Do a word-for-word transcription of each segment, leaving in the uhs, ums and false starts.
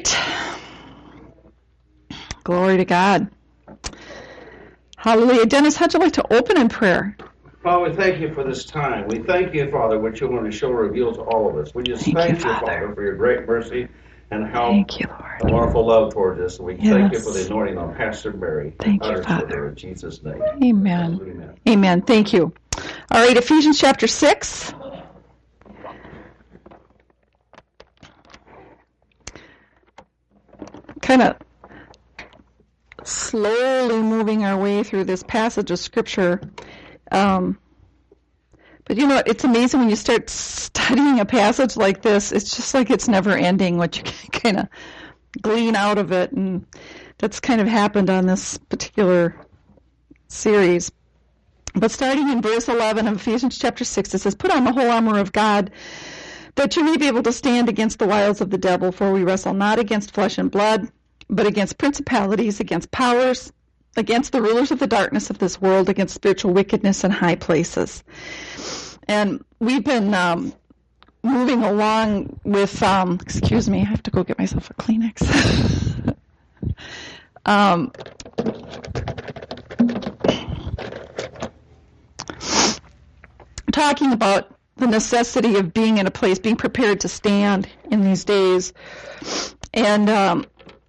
right. Glory to God. Hallelujah. Dennis, how'd you like to open in prayer? Father, we thank you for this time. We thank you, Father, what you're going to show reveal to all of us. We just thank, thank you, Father. Father, for your great mercy and how thank you, Lord. A wonderful love towards us. We yes. thank you for the anointing on Pastor Mary. Thank you, Father. In Jesus' name. Amen. Amen. Amen. Thank you. All right, Ephesians chapter six. Kind of slowly moving our way through this passage of Scripture. Um, but you know, it's amazing when you start studying a passage like this, it's just like it's never ending what you can kind of glean out of it. And that's kind of happened on this particular series. But starting in verse eleven of Ephesians chapter six, it says, "Put on the whole armor of God, that you may be able to stand against the wiles of the devil, for we wrestle not against flesh and blood, but against principalities, against powers, against the rulers of the darkness of this world, against spiritual wickedness in high places." And we've been um, moving along with, um, excuse me, I have to go get myself a Kleenex. um, talking about the necessity of being in a place, being prepared to stand in these days. And um,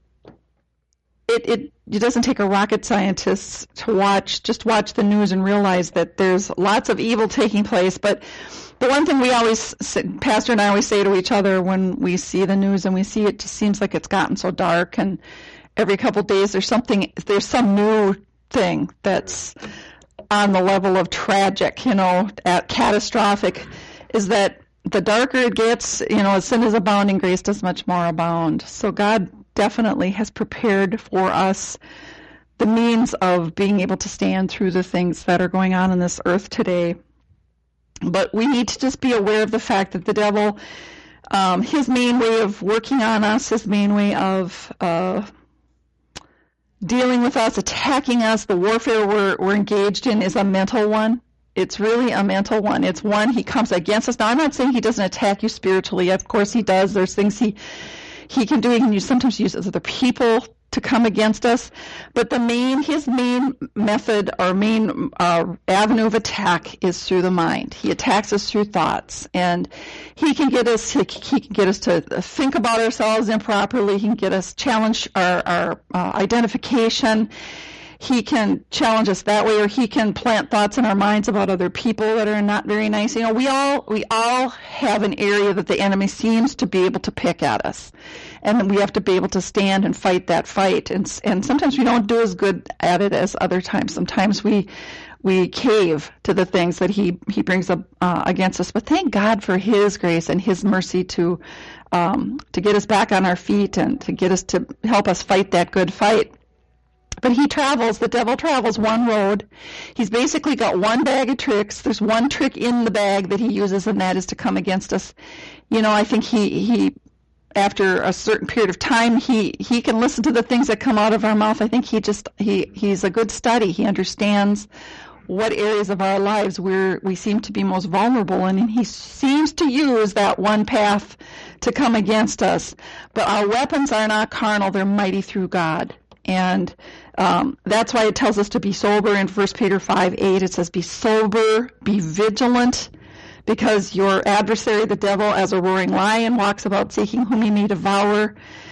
it, it it doesn't take a rocket scientist to watch, just watch the news and realize that there's lots of evil taking place. But the one thing we always, Pastor and I always say to each other when we see the news and we see it just seems like it's gotten so dark, and every couple of days there's something, there's some new thing that's on the level of tragic, you know, at catastrophic, is that the darker it gets, you know, as sin is abounding, grace does much more abound. So God definitely has prepared for us the means of being able to stand through the things that are going on in this earth today. But we need to just be aware of the fact that the devil, um, his main way of working on us, his main way of uh, dealing with us, attacking us, the warfare we're, we're engaged in is a mental one. It's really a mental one. It's one, he comes against us. Now, I'm not saying he doesn't attack you spiritually. Of course he does. There's things he he can do. He can use, sometimes use other people to come against us. But the main, his main method or main uh, avenue of attack is through the mind. He attacks us through thoughts. And he can get us, he, he can get us to think about ourselves improperly. He can get us challenge our, our uh, identification. He can challenge us that way, or he can plant thoughts in our minds about other people that are not very nice. You know, we all we all have an area that the enemy seems to be able to pick at us, and then we have to be able to stand and fight that fight. And and sometimes we don't do as good at it as other times. Sometimes we we cave to the things that he he brings up uh, against us. But thank God for His grace and His mercy to um, to get us back on our feet and to get us to help us fight that good fight. But he travels, the devil travels one road. He's basically got one bag of tricks. There's one trick in the bag that he uses, and that is to come against us. You know, I think he, he after a certain period of time, he, he can listen to the things that come out of our mouth. I think he just, he, he's a good study. He understands what areas of our lives we're, we seem to be most vulnerable in, and he seems to use that one path to come against us. But our weapons are not carnal, they're mighty through God. And um, that's why it tells us to be sober in First Peter five eight. It says, be sober, be vigilant, because your adversary, the devil, as a roaring lion, walks about seeking whom he may devour.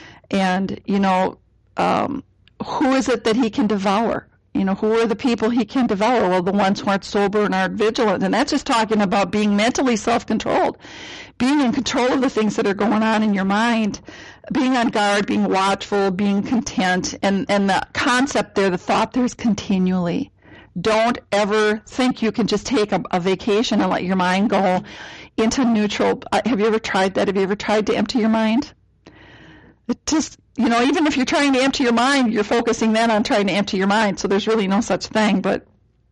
And, you know, um, who is it that he can devour? You know, who are the people he can devour? Well, the ones who aren't sober and aren't vigilant. And that's just talking about being mentally self-controlled, being in control of the things that are going on in your mind, being on guard, being watchful, being content. And, and the concept there, the thought there is continually. Don't ever think you can just take a, a vacation and let your mind go into neutral. Uh, have you ever tried that? Have you ever tried to empty your mind? It just, you know, even if you're trying to empty your mind, you're focusing then on trying to empty your mind. So there's really no such thing. But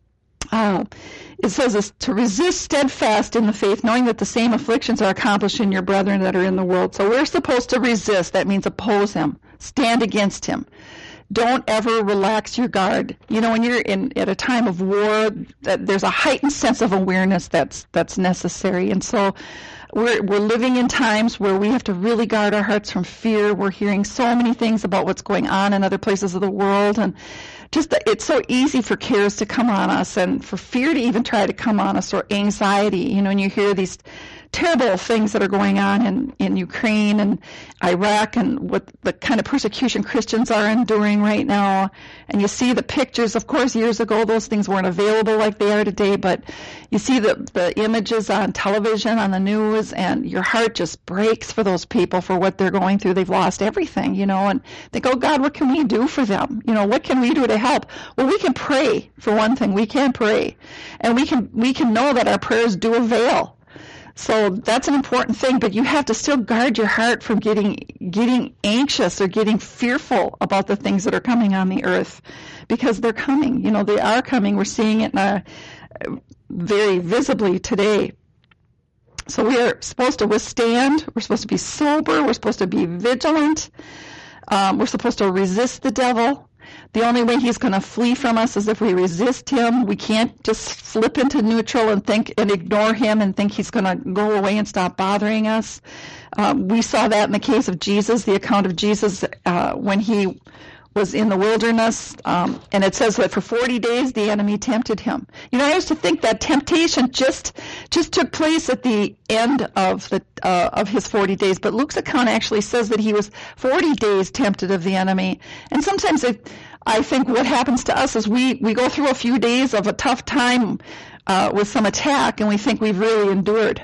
uh, it says this, to resist steadfast in the faith, knowing that the same afflictions are accomplished in your brethren that are in the world. So we're supposed to resist. That means oppose him, stand against him. Don't ever relax your guard. You know, when you're in at a time of war, that there's a heightened sense of awareness that's that's necessary. And so we're we're living in times where we have to really guard our hearts from fear. We're hearing so many things about what's going on in other places of the world, and just the, it's so easy for cares to come on us, and for fear to even try to come on us, or anxiety. You know, and you hear these terrible things that are going on in, in Ukraine and Iraq, and what the kind of persecution Christians are enduring right now. And you see the pictures. Of course, years ago, those things weren't available like they are today, but you see the, the images on television, on the news, and your heart just breaks for those people, for what they're going through. They've lost everything, you know, and think, oh, God, what can we do for them? You know, what can we do to help? Well, we can pray, for one thing. We can pray. And we can we can know that our prayers do avail. So that's an important thing, but you have to still guard your heart from getting getting anxious or getting fearful about the things that are coming on the earth, because they're coming. You know, they are coming. We're seeing it in a, very visibly today. So we are supposed to withstand. We're supposed to be sober. We're supposed to be vigilant. Um, we're supposed to resist the devil. The only way he's going to flee from us is if we resist him. We can't just flip into neutral and think and ignore him and think he's going to go away and stop bothering us. Um, we saw that in the case of Jesus, the account of Jesus uh, when he was in the wilderness, um, and it says that for forty days the enemy tempted him. You know, I used to think that temptation just just took place at the end of the uh, of his forty days, but Luke's account actually says that he was forty days tempted of the enemy. And sometimes it, I think what happens to us is we, we go through a few days of a tough time uh, with some attack, and we think we've really endured.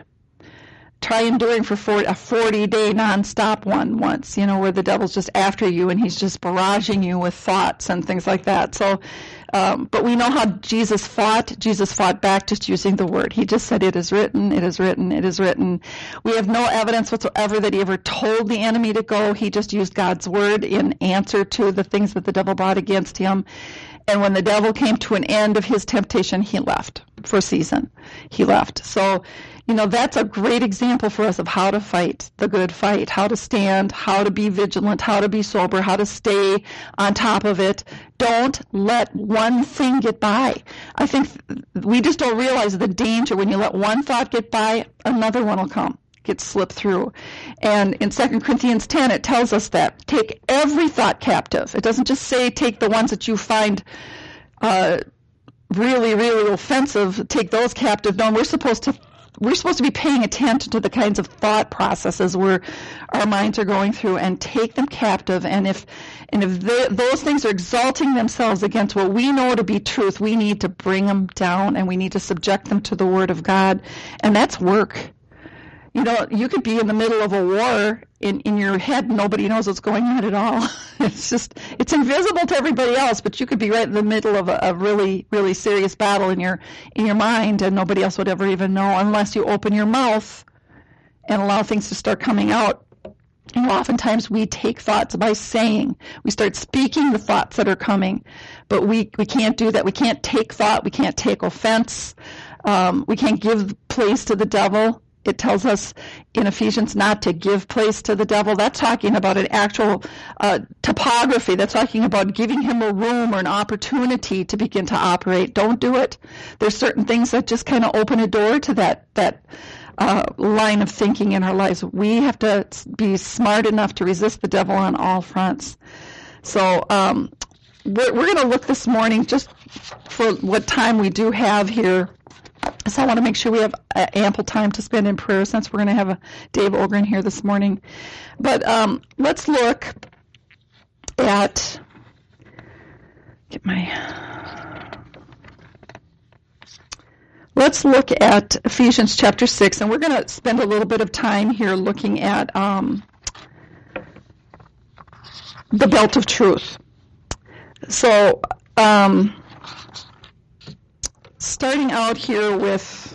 Try enduring for a forty-day nonstop one once, you know, where the devil's just after you and he's just barraging you with thoughts and things like that. So, um, but we know how Jesus fought. Jesus fought back just using the word. He just said, it is written, it is written, it is written. We have no evidence whatsoever that he ever told the enemy to go. He just used God's word in answer to the things that the devil brought against him. And when the devil came to an end of his temptation, he left for a season. He left. So, you know, that's a great example for us of how to fight the good fight, how to stand, how to be vigilant, how to be sober, how to stay on top of it. Don't let one thing get by. I think we just don't realize the danger when you let one thought get by, another one will come, get slipped through. And in Second Corinthians ten, it tells us that take every thought captive. It doesn't just say take the ones that you find uh, really, really offensive, take those captive. No, we're supposed to We're supposed to be paying attention to the kinds of thought processes where our minds are going through and take them captive. And if and if they, those things are exalting themselves against what we know to be truth, we need to bring them down and we need to subject them to the Word of God. And that's work. You know, you could be in the middle of a war in, in your head. Nobody knows what's going on at all. It's just, it's invisible to everybody else, but you could be right in the middle of a, a really, really serious battle in your, in your mind, and nobody else would ever even know unless you open your mouth and allow things to start coming out. And oftentimes we take thoughts by saying, we start speaking the thoughts that are coming, but we, we can't do that. We can't take thought. We can't take offense. Um, we can't give place to the devil. It tells us in Ephesians not to give place to the devil. That's talking about an actual uh, topography. That's talking about giving him a room or an opportunity to begin to operate. Don't do it. There's certain things that just kind of open a door to that that uh, line of thinking in our lives. We have to be smart enough to resist the devil on all fronts. So um, we're, we're going to look this morning, just for what time we do have here. So I want to make sure we have uh, ample time to spend in prayer, since we're going to have a Dave Ogren here this morning. But um, let's look at, get my, let's look at Ephesians chapter six, and we're going to spend a little bit of time here looking at um, the belt of truth. So, um, starting out here with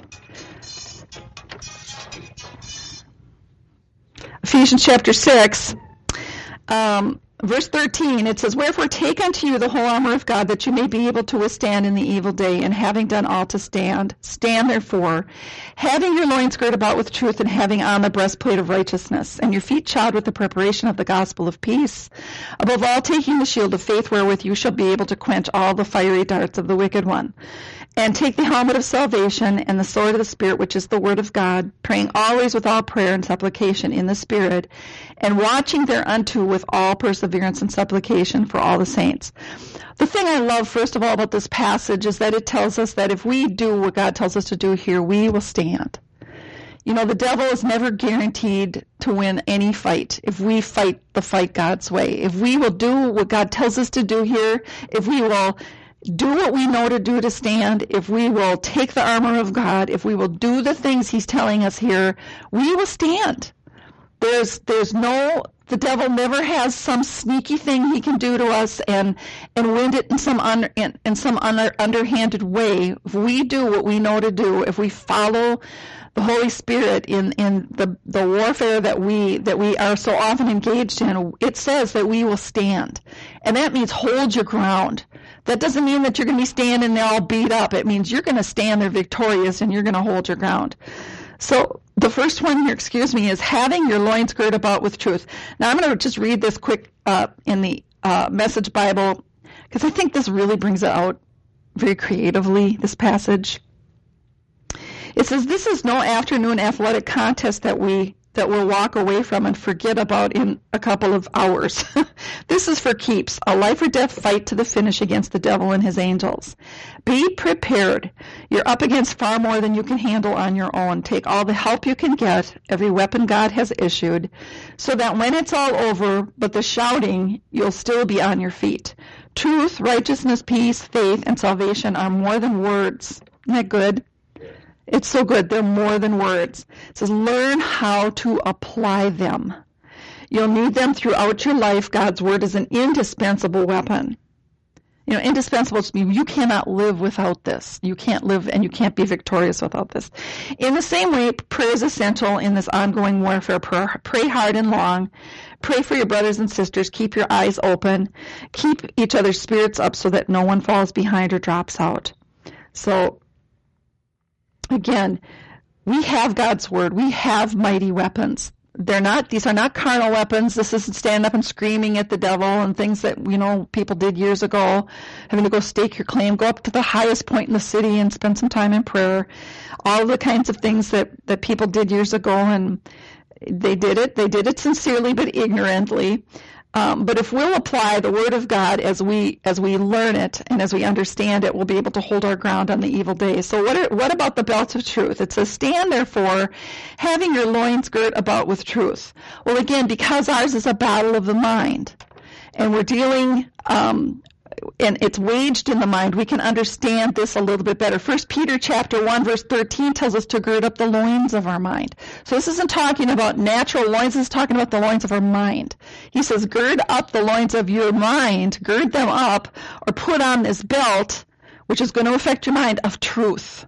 Ephesians chapter six, um, verse thirteen, it says, "Wherefore take unto you the whole armor of God, that you may be able to withstand in the evil day, and having done all to stand, stand therefore, having your loins girt about with truth, and having on the breastplate of righteousness, and your feet shod with the preparation of the gospel of peace. Above all, taking the shield of faith, wherewith you shall be able to quench all the fiery darts of the wicked one. And take the helmet of salvation and the sword of the Spirit, which is the word of God, praying always with all prayer and supplication in the Spirit, and watching thereunto with all perseverance and supplication for all the saints. The thing I love, first of all, about this passage is that it tells us that if we do what God tells us to do here, we will stand. You know, the devil is never guaranteed to win any fight if we fight the fight God's way. If we will do what God tells us to do here, if we will do what we know to do to stand, if we will take the armor of God, if we will do the things he's telling us here, we will stand. There's there's no, the devil never has some sneaky thing he can do to us and and win it in some un, in, in some under, underhanded way. If we do what we know to do, if we follow the Holy Spirit in, in the, the warfare that we that we are so often engaged in, it says that we will stand. And that means hold your ground. That doesn't mean that you're going to be standing there all beat up. It means you're going to stand there victorious and you're going to hold your ground. So the first one here, excuse me, is having your loins girt about with truth. Now I'm going to just read this quick uh, in the uh, Message Bible, because I think this really brings it out very creatively, this passage. It says, this is no afternoon athletic contest that we that we'll walk away from and forget about in a couple of hours. This is for keeps, a life or death fight to the finish against the devil and his angels. Be prepared. You're up against far more than you can handle on your own. Take all the help you can get, every weapon God has issued, so that when it's all over, but the shouting, you'll still be on your feet. Truth, righteousness, peace, faith, and salvation are more than words. Isn't that good? It's so good. They're more than words. It says, learn how to apply them. You'll need them throughout your life. God's word is an indispensable weapon. You know, indispensable to me. You cannot live without this. You can't live and you can't be victorious without this. In the same way, prayer is essential in this ongoing warfare. Pray, pray hard and long. Pray for your brothers and sisters. Keep your eyes open. Keep each other's spirits up so that no one falls behind or drops out. So, again, we have God's word. We have mighty weapons. They're not, these are not carnal weapons. This isn't standing up and screaming at the devil and things that, you know, people did years ago, having to go stake your claim, go up to the highest point in the city and spend some time in prayer. All the kinds of things that, that people did years ago, and they did it. They did it sincerely but ignorantly. Um, but if we'll apply the Word of God as we as we learn it and as we understand it, we'll be able to hold our ground on the evil days. So what are, what about the belt of truth? It says, stand therefore, having your loins girt about with truth. Well, again, because ours is a battle of the mind, and we're dealing, um, and it's waged in the mind, we can understand this a little bit better. First Peter chapter one, verse thirteen tells us to gird up the loins of our mind. So this isn't talking about natural loins, this is talking about the loins of our mind. He says, gird up the loins of your mind, gird them up, or put on this belt, which is going to affect your mind, of truth.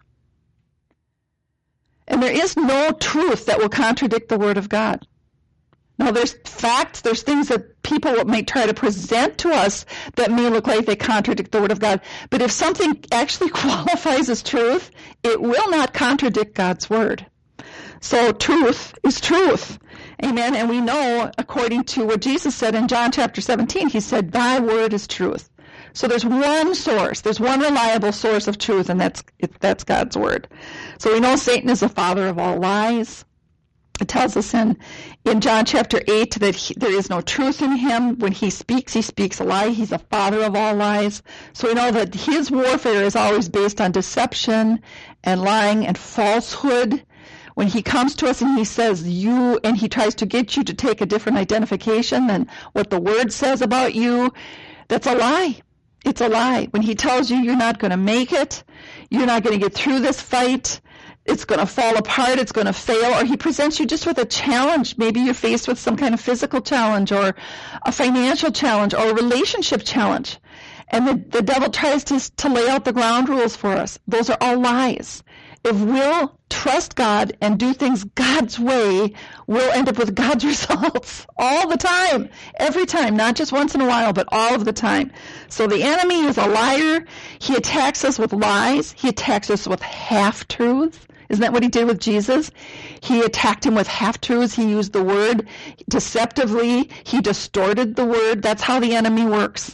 And there is no truth that will contradict the Word of God. Now, there's facts, there's things that people may try to present to us that may look like they contradict the Word of God. But if something actually qualifies as truth, it will not contradict God's Word. So truth is truth. Amen. And we know, according to what Jesus said in John chapter seventeen, he said, thy word is truth. So there's one source, there's one reliable source of truth, and that's that's God's Word. So we know Satan is the father of all lies. It tells us in, in John chapter eight that he, there is no truth in him. When he speaks, he speaks a lie. He's the father of all lies. So we know that his warfare is always based on deception and lying and falsehood. When he comes to us and he says you, and he tries to get you to take a different identification than what the Word says about you, that's a lie. It's a lie. When he tells you you're not going to make it, you're not going to get through this fight, it's going to fall apart, it's going to fail, or he presents you just with a challenge. Maybe you're faced with some kind of physical challenge or a financial challenge or a relationship challenge. And the, the devil tries to, to lay out the ground rules for us. Those are all lies. If we'll trust God and do things God's way, we'll end up with God's results all the time, every time, not just once in a while, but all of the time. So the enemy is a liar. He attacks us with lies. He attacks us with half-truths. Isn't that what he did with Jesus? He attacked him with half-truths. He used the Word deceptively. He distorted the Word. That's how the enemy works.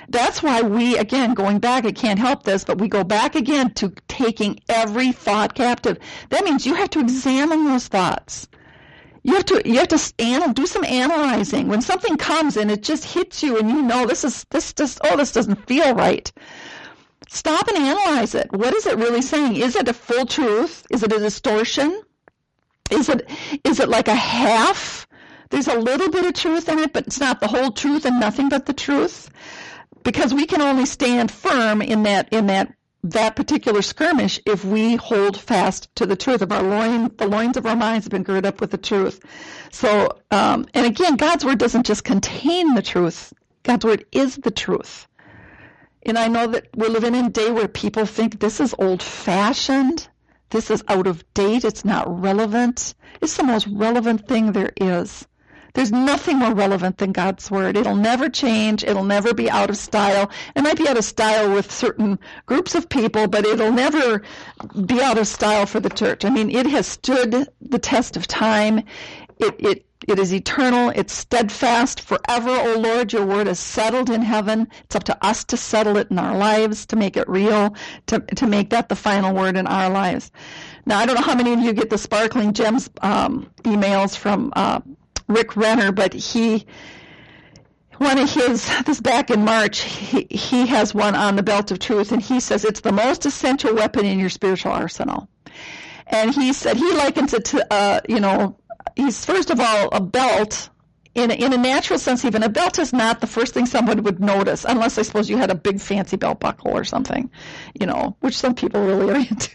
That's why we, again, going back, I can't help this, but we go back again to taking every thought captive. That means you have to examine those thoughts. You have to you have to anal, do some analyzing. When something comes and it just hits you and you know this is this just oh this doesn't feel right. Stop and analyze it. What is it really saying? Is it a full truth? Is it a distortion? Is it is it like a half? There's a little bit of truth in it, but it's not the whole truth and nothing but the truth. Because we can only stand firm in that in that that particular skirmish if we hold fast to the truth of our loin. The loins of our minds have been girded up with the truth. So, um, and again, God's word doesn't just contain the truth. God's word is the truth. And I know that we're living in a day where people think this is old-fashioned, this is out of date, it's not relevant. It's the most relevant thing there is. There's nothing more relevant than God's word. It'll never change. It'll never be out of style. It might be out of style with certain groups of people, but it'll never be out of style for the church. I mean, it has stood the test of time. It, it, it is eternal. It's steadfast forever, O Lord. Your word is settled in heaven. It's up to us to settle it in our lives, to make it real, to, to make that the final word in our lives. Now, I don't know how many of you get the Sparkling Gems um, emails from uh, Rick Renner, but he, one of his, this back in March, he, he has one on the belt of truth, and he says it's the most essential weapon in your spiritual arsenal. And he said, he likens it to, uh, you know, he's first of all a belt. In a, in a natural sense, even a belt is not the first thing someone would notice, unless I suppose you had a big fancy belt buckle or something, you know, which some people really are into.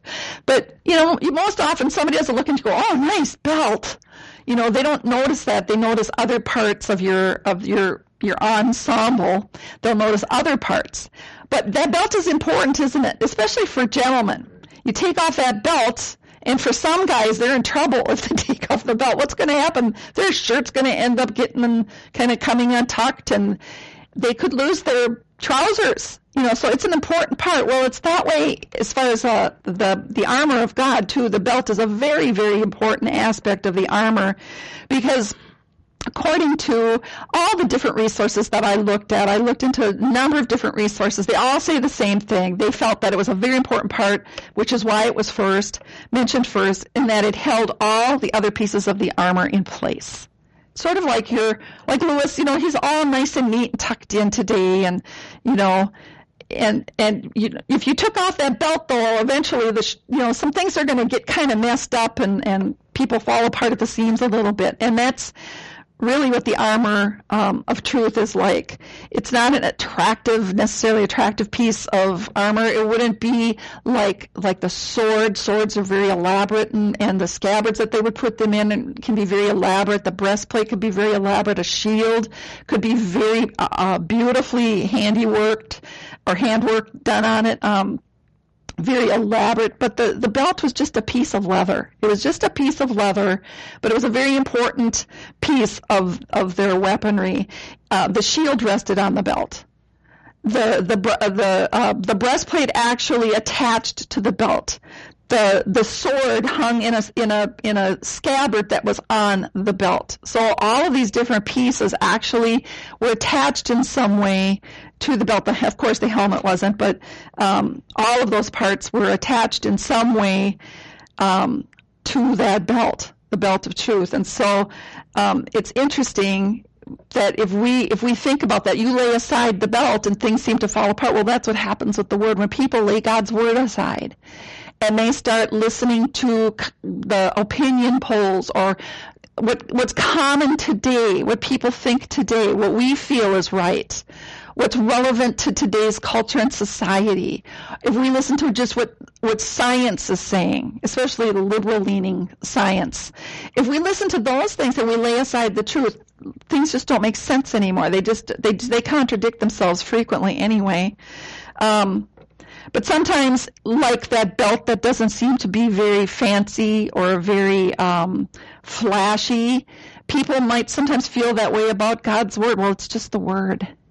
But, you know, most often somebody doesn't look and go, oh, nice belt. You know, they don't notice that. They notice other parts of your of your your ensemble. They'll notice other parts. But that belt is important, isn't it? Especially for gentlemen. You take off that belt, and for some guys, they're in trouble if they take off the belt. What's going to happen? Their shirt's going to end up getting them kind of coming untucked, and they could lose their trousers. You know, so it's an important part. Well, it's that way as far as uh, the the armor of God, too. The belt is a very, very important aspect of the armor because according to all the different resources that I looked at, I looked into a number of different resources. They all say the same thing. They felt that it was a very important part, which is why it was first, mentioned first, in that it held all the other pieces of the armor in place. Sort of like your, like Lewis, you know, he's all nice and neat and tucked in today, and, you know, And and you, if you took off that belt, though, eventually the sh- you know some things are going to get kind of messed up, and, and people fall apart at the seams a little bit. And that's really what the armor um, of truth is like. It's not an attractive, necessarily attractive piece of armor. It wouldn't be like like the sword. Swords are very elaborate, and, and the scabbards that they would put them in and can be very elaborate. The breastplate could be very elaborate. A shield could be very uh, beautifully handiworked or handwork done on it. Um, very elaborate, but the, the belt was just a piece of leather. It was just a piece of leather, but it was a very important piece of, of their weaponry. Uh, the shield rested on the belt. The the the uh, the breastplate actually attached to the belt. The the sword hung in a in a in a scabbard that was on the belt. So all of these different pieces actually were attached in some way to the belt. Of course, the helmet wasn't, but um, all of those parts were attached in some way um, to that belt, the belt of truth. And so um, it's interesting that if we if we think about that, you lay aside the belt and things seem to fall apart. Well, that's what happens with the word. When people lay God's word aside and they start listening to the opinion polls or what what's common today, what people think today, what we feel is right, what's relevant to today's culture and society. If we listen to just what, what science is saying, especially the liberal-leaning science, if we listen to those things and we lay aside the truth, things just don't make sense anymore. They just they they contradict themselves frequently anyway. Um, but sometimes, like that belt that doesn't seem to be very fancy or very um, flashy, people might sometimes feel that way about God's word. Well, it's just the word.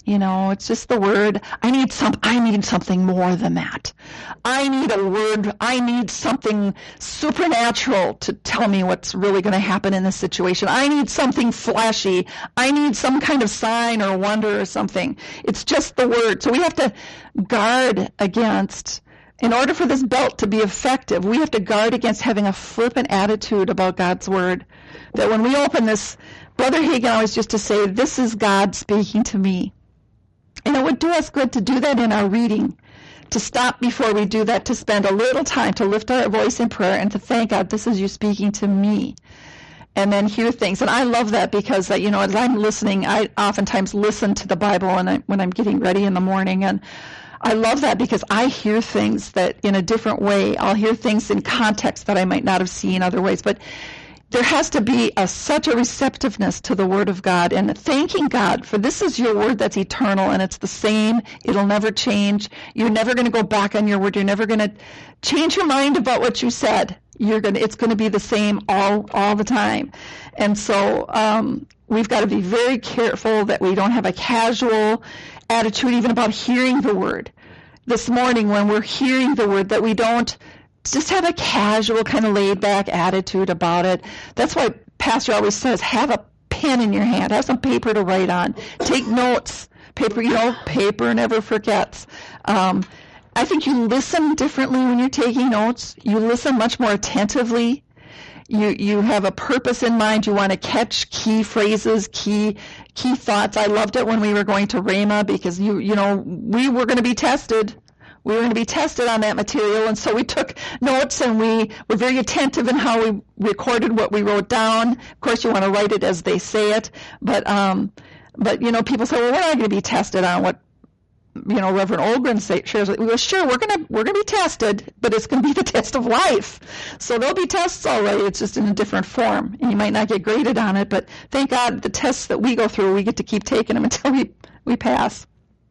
You know, it's just the word. I need some, I need something more than that. I need a word. I need something supernatural to tell me what's really going to happen in this situation. I need something flashy. I need some kind of sign or wonder or something. It's just the word. So we have to guard against, in order for this belt to be effective, we have to guard against having a flippant attitude about God's word. That when we open this, Brother Hagin always used to say, this is God speaking to me. And it would do us good to do that in our reading, to stop before we do that, to spend a little time to lift our voice in prayer and to thank God, this is you speaking to me. And then hear things. And I love that because, you know, as I'm listening, I oftentimes listen to the Bible when, I, when I'm getting ready in the morning. And I love that because I hear things that in a different way. I'll hear things in context that I might not have seen other ways. But there has to be a, such a receptiveness to the Word of God and thanking God for this is your Word that's eternal and it's the same. It'll never change. You're never going to go back on your Word. You're never going to change your mind about what you said. You're going to, it's going to be the same all all the time. And so um, we've got to be very careful that we don't have a casual attitude even about hearing the Word. This morning when we're hearing the Word, that we don't just have a casual kind of laid-back attitude about it. That's why Pastor always says, have a pen in your hand, have some paper to write on, take notes. Paper, you know, paper never forgets. Um, I think you listen differently when you're taking notes. You listen much more attentively. You you have a purpose in mind. You want to catch key phrases, key key thoughts. I loved it when we were going to Rhema because you you know we were going to be tested. We were going to be tested on that material, and so we took notes, and we were very attentive in how we recorded what we wrote down. Of course, you want to write it as they say it, but um, but you know, people say, well, we're not going to be tested on what you know Reverend Olgren say, shares. We go, sure, we're going to we're going to be tested, but it's going to be the test of life. So there'll be tests already. It's just in a different form, and you might not get graded on it, but thank God the tests that we go through, we get to keep taking them until we we pass.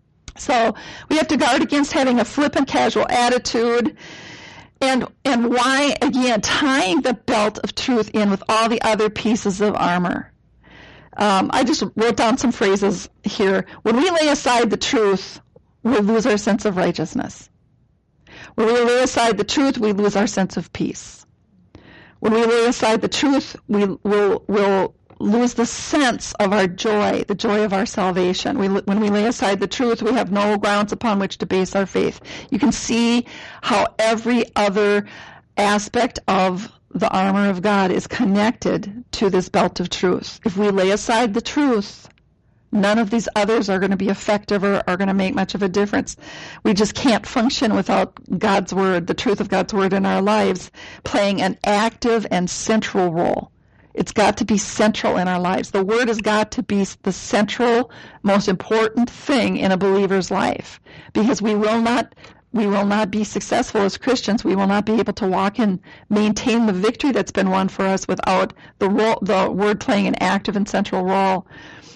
So we have to guard against having a flippant, casual attitude. And and why, again, tying the belt of truth in with all the other pieces of armor. Um, I just wrote down some phrases here. When we lay aside the truth, we lose our sense of righteousness. When we lay aside the truth, we lose our sense of peace. When we lay aside the truth, we will will lose the sense of our joy, the joy of our salvation. We, when we lay aside the truth, we have no grounds upon which to base our faith. You can see how every other aspect of the armor of God is connected to this belt of truth. If we lay aside the truth, none of these others are going to be effective or are going to make much of a difference. We just can't function without God's Word, the truth of God's Word in our lives, playing an active and central role. It's got to be central in our lives. The Word has got to be the central, most important thing in a believer's life, because we will not we will not be successful as Christians. We will not be able to walk and maintain the victory that's been won for us without the role, the Word playing an active and central role.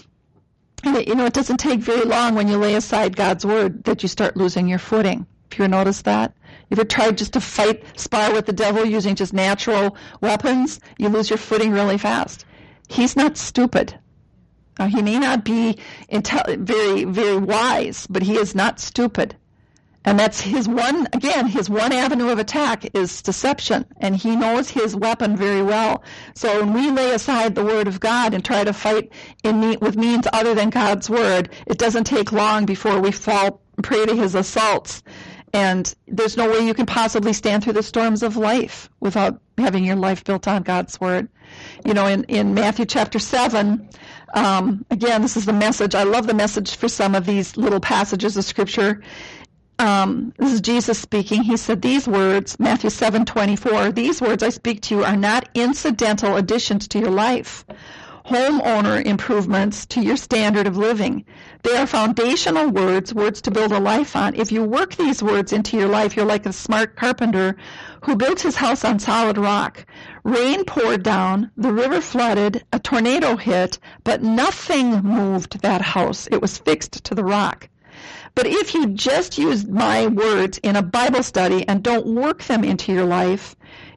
And it, you know, it doesn't take very long when you lay aside God's Word that you start losing your footing. Have you ever noticed that? You ever tried just to fight, spar with the devil using just natural weapons? You lose your footing really fast. He's not stupid. Uh, he may not be intel- very, very wise, but he is not stupid. And that's his one, again, his one avenue of attack is deception. And he knows his weapon very well. So when we lay aside the Word of God and try to fight in me- with means other than God's Word, it doesn't take long before we fall prey to his assaults. And there's no way you can possibly stand through the storms of life without having your life built on God's Word. You know, in, in Matthew chapter seven, um, again, this is the message. I love the message for some of these little passages of Scripture. Um, this is Jesus speaking. He said these words, Matthew seven twenty-four, these words I speak to you are not incidental additions to your life, homeowner improvements to your standard of living. They are foundational words, words to build a life on. If you work these words into your life, you're like a smart carpenter who built his house on solid rock. Rain poured down, the river flooded, a tornado hit, but nothing moved that house. It was fixed to the rock. But if you just use my words in a Bible study and don't work them into your life,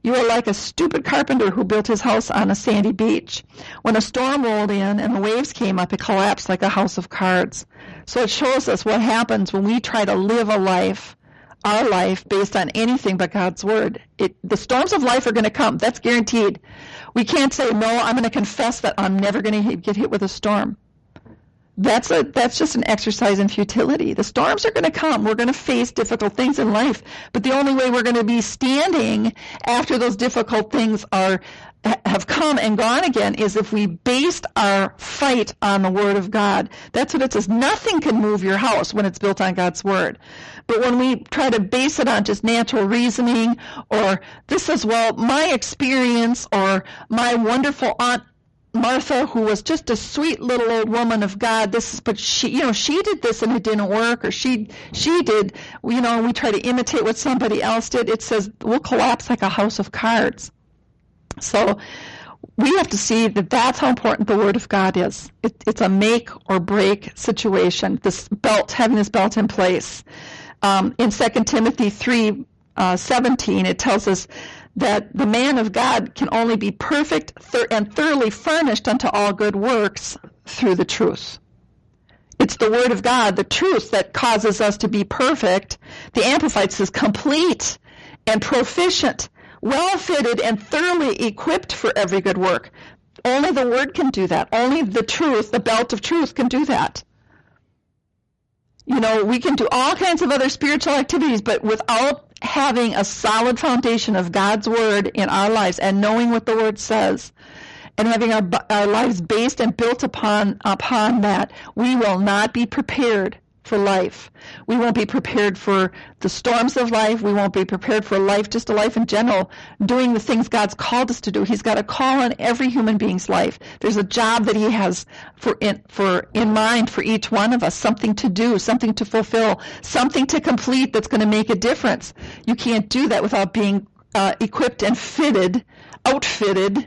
You are like a stupid carpenter who built his house on a sandy beach. When a storm rolled in and the waves came up, it collapsed like a house of cards. So it shows us what happens when we try to live a life, our life, based on anything but God's Word. It, the storms of life are going to come. That's guaranteed. We can't say, no, I'm going to confess that I'm never going to get hit with a storm. That's a that's just an exercise in futility. The storms are going to come. We're going to face difficult things in life, but the only way we're going to be standing after those difficult things are have come and gone again is if we based our fight on the Word of God. That's what it says. Nothing can move your house when it's built on God's Word. But when we try to base it on just natural reasoning, or this is, well, my experience, or my wonderful Aunt Martha, who was just a sweet little old woman of God, this, but she, you know, she did this and it didn't work, or she, she did, you know, we try to imitate what somebody else did. It says we'll collapse like a house of cards. So we have to see that that's how important the Word of God is. It, it's a make or break situation. This belt, having this belt in place. Um, in Second Timothy three uh, seventeen, it tells us that the man of God can only be perfect thir- and thoroughly furnished unto all good works through the truth. It's the Word of God, the truth, that causes us to be perfect. The Amplified says complete and proficient, well-fitted and thoroughly equipped for every good work. Only the Word can do that. Only the truth, the belt of truth, can do that. You know, we can do all kinds of other spiritual activities, but without having a solid foundation of God's Word in our lives and knowing what the Word says and having our, our lives based and built upon upon that, we will not be prepared for life. We won't be prepared for the storms of life. We won't be prepared for life, just a life in general, doing the things God's called us to do. He's got a call on every human being's life. There's a job that He has for in, for in mind for each one of us, something to do, something to fulfill, something to complete that's going to make a difference. You can't do that without being uh, equipped and fitted, outfitted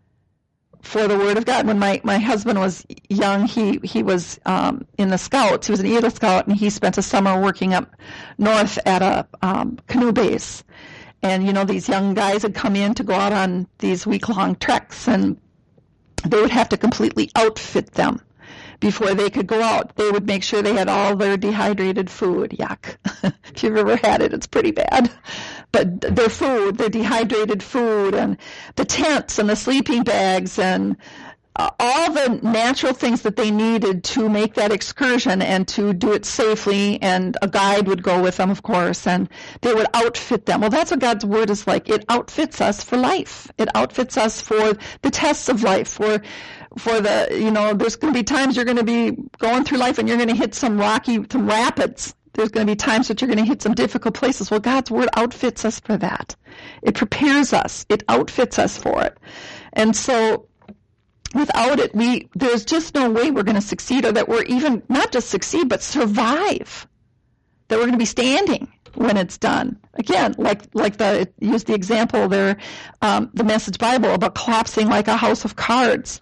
for the Word of God. When my, my husband was young, he, he was um, in the Scouts. He was an Eagle Scout, and he spent a summer working up north at a um, canoe base. And, you know, these young guys would come in to go out on these week-long treks, and they would have to completely outfit them before they could go out. They would make sure they had all their dehydrated food. Yuck. If you've ever had it, it's pretty bad. But their food, their dehydrated food, and the tents and the sleeping bags, and uh, all the natural things that they needed to make that excursion and to do it safely, and a guide would go with them, of course, and they would outfit them. Well, that's what God's Word is like. It outfits us for life. It outfits us for the tests of life, for for the, you know, there's going to be times you're going to be going through life and you're going to hit some rocky, some rapids. There's going to be times that you're going to hit some difficult places. Well, God's Word outfits us for that. It prepares us. It outfits us for it. And so without it, we there's just no way we're going to succeed, or that we're even, not just succeed, but survive, that we're going to be standing when it's done. Again, like like the use the example there, um, the Message Bible about collapsing like a house of cards.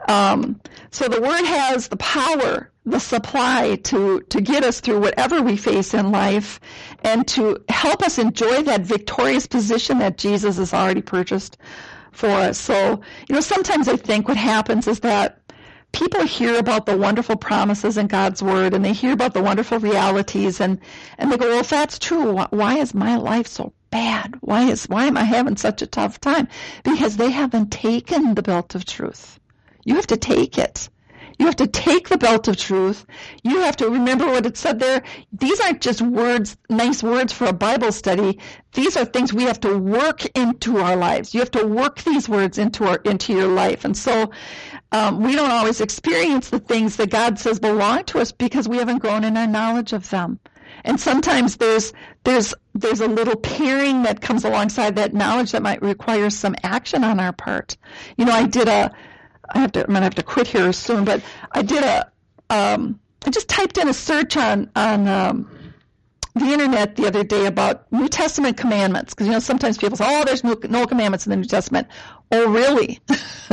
Um, so the Word has the power, the supply to to get us through whatever we face in life, and to help us enjoy that victorious position that Jesus has already purchased for us. So, you know, sometimes I think what happens is that people hear about the wonderful promises in God's Word, and they hear about the wonderful realities, and, and they go, well, if that's true, why is my life so bad? Why is why am I having such a tough time? Because they haven't taken the belt of truth. You have to take it. You have to take the belt of truth. You have to remember what it said there. These aren't just words, nice words for a Bible study. These are things we have to work into our lives. You have to work these words into our into your life. And so um, we don't always experience the things that God says belong to us because we haven't grown in our knowledge of them. And sometimes there's there's there's a little pairing that comes alongside that knowledge that might require some action on our part. You know, I did a I have to, I'm going to have to quit here soon, but I did a, um, I just typed in a search on, on, um, the internet the other day about New Testament commandments. Because, you know, sometimes people say, oh, there's no, no commandments in the New Testament. Oh, really?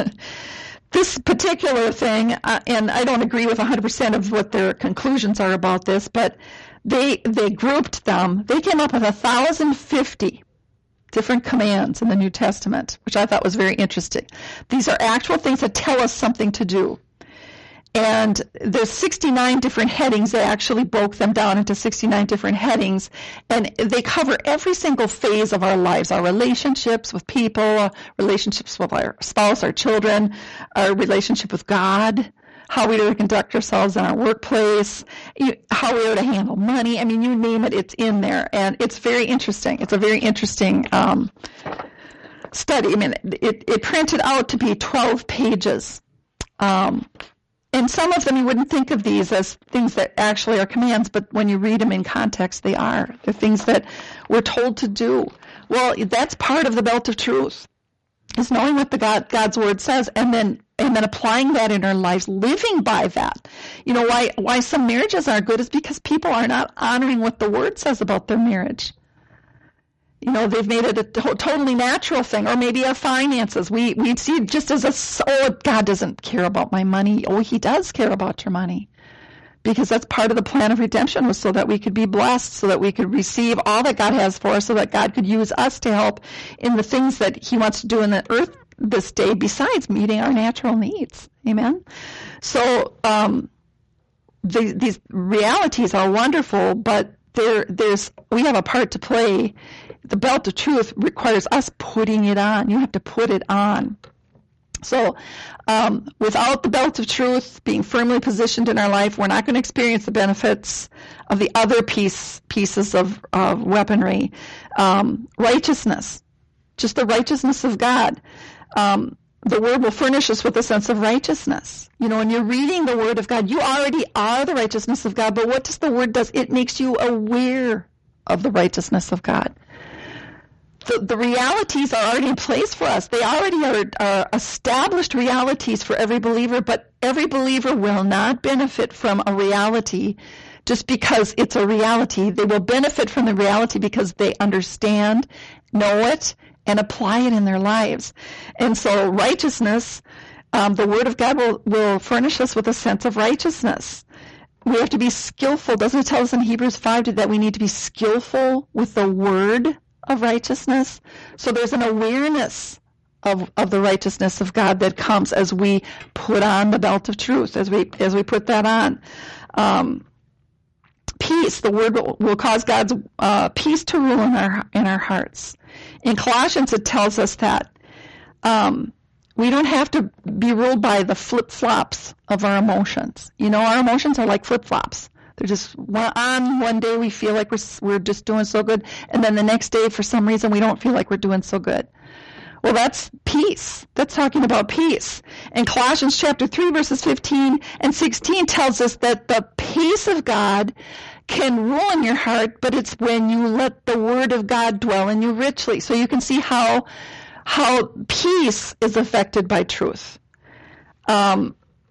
This particular thing, uh, and I don't agree with one hundred percent of what their conclusions are about this, but they, they grouped them. They came up with one thousand fifty different commands in the New Testament, which I thought was very interesting. These are actual things that tell us something to do. And there's sixty-nine different headings. They actually broke them down into sixty-nine different headings, and they cover every single phase of our lives, our relationships with people, relationships with our spouse, our children, our relationship with God, how we are to conduct ourselves in our workplace, how we are to handle money. I mean, you name it, it's in there. And it's very interesting. It's a very interesting um, study. I mean, it, it printed out to be twelve pages. Um, and some of them you wouldn't think of these as things that actually are commands, but when you read them in context, they are. They're things that we're told to do. Well, that's part of the belt of truth, is knowing what the God, God's word says, and then and then applying that in our lives, living by that. You know, why why some marriages aren't good is because people are not honoring what the word says about their marriage. You know, they've made it a to- totally natural thing, or maybe our finances. We we see it just as a, oh, God doesn't care about my money. Oh, he does care about your money. Because that's part of the plan of redemption, was so that we could be blessed, so that we could receive all that God has for us, so that God could use us to help in the things that he wants to do in the earth this day, besides meeting our natural needs. Amen? So um, the, these realities are wonderful, but there, there's we have a part to play. The belt of truth requires us putting it on. You have to put it on. So um, without the belt of truth being firmly positioned in our life, we're not going to experience the benefits of the other piece, pieces of, of weaponry. Um, righteousness, just the righteousness of God. Um, the Word will furnish us with a sense of righteousness. You know, when you're reading the Word of God, you already are the righteousness of God, but what does the Word do? It makes you aware of the righteousness of God. The, the realities are already in place for us. They already are, are established realities for every believer, but every believer will not benefit from a reality just because it's a reality. They will benefit from the reality because they understand, know it, and apply it in their lives. And so righteousness, um, the Word of God will, will furnish us with a sense of righteousness. We have to be skillful. Doesn't it tell us in Hebrews five that we need to be skillful with the Word of righteousness? So there's an awareness of, of the righteousness of God that comes as we put on the belt of truth, as we as we put that on. Um, peace, the word will, will cause God's uh, peace to rule in our in our hearts. In Colossians, it tells us that um, we don't have to be ruled by the flip-flops of our emotions. You know, our emotions are like flip-flops. They're just on one day we feel like we're we're just doing so good, and then the next day for some reason we don't feel like we're doing so good. Well, that's peace. That's talking about peace. And Colossians chapter three, verses fifteen and sixteen tells us that the peace of God can rule in your heart, but it's when you let the Word of God dwell in you richly. So you can see how how peace is affected by truth. Um,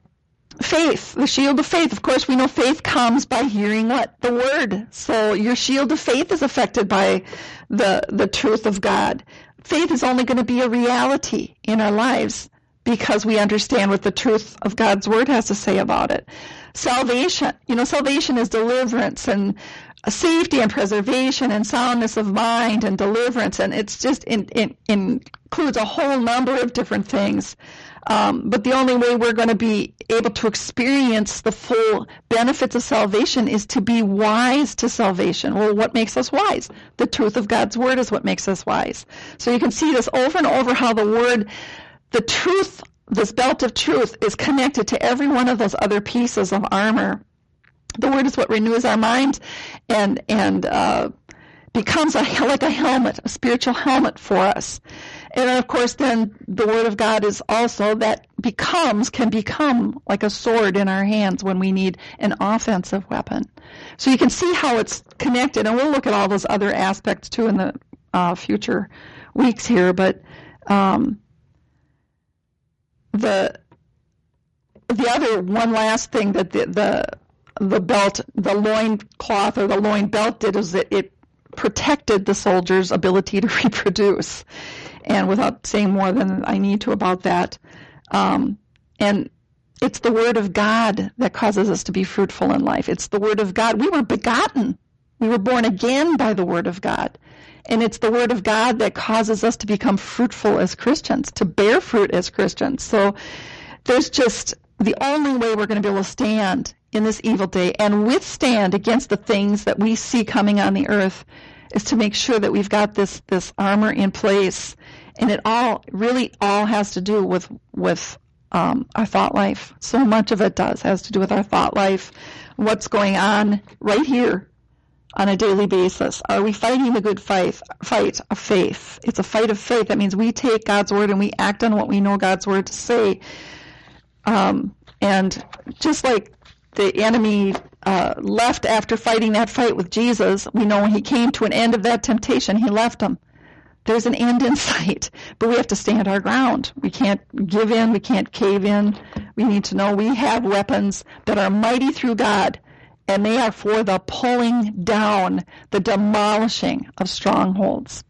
Faith, the shield of faith. Of course, we know faith comes by hearing what? The Word. So your shield of faith is affected by the the truth of God. Faith is only going to be a reality in our lives because we understand what the truth of God's Word has to say about it. Salvation. You know, salvation is deliverance and safety and preservation and soundness of mind and deliverance. And it's just in, in, in includes a whole number of different things. Um, but the only way we're going to be able to experience the full benefits of salvation is to be wise to salvation. Well, what makes us wise? The truth of God's Word is what makes us wise. So you can see this over and over, how the Word, the truth, this belt of truth is connected to every one of those other pieces of armor. The Word is what renews our mind and, and uh, becomes a, like a helmet, a spiritual helmet for us. And of course, then the Word of God is also that becomes, can become like a sword in our hands when we need an offensive weapon. So you can see how it's connected, and we'll look at all those other aspects too in the uh, future weeks here. But um, the the other one last thing that the the, the belt, the loin cloth or the loin belt did is that it protected the soldier's ability to reproduce. And without saying more than I need to about that, um, and it's the Word of God that causes us to be fruitful in life. It's the Word of God. We were begotten. We were born again by the Word of God. And it's the Word of God that causes us to become fruitful as Christians, to bear fruit as Christians. So there's just the only way we're going to be able to stand in this evil day and withstand against the things that we see coming on the earth is to make sure that we've got this, this armor in place. And it all, really all has to do with, with um, our thought life. So much of it does, has to do with our thought life, what's going on right here on a daily basis. Are we fighting the good fight, fight of faith? It's a fight of faith. That means we take God's word and we act on what we know God's word to say. Um, and just like the enemy uh, left after fighting that fight with Jesus, we know when he came to an end of that temptation, he left them. There's an end in sight, but we have to stand our ground. We can't give in. We can't cave in. We need to know we have weapons that are mighty through God, and they are for the pulling down, the demolishing of strongholds.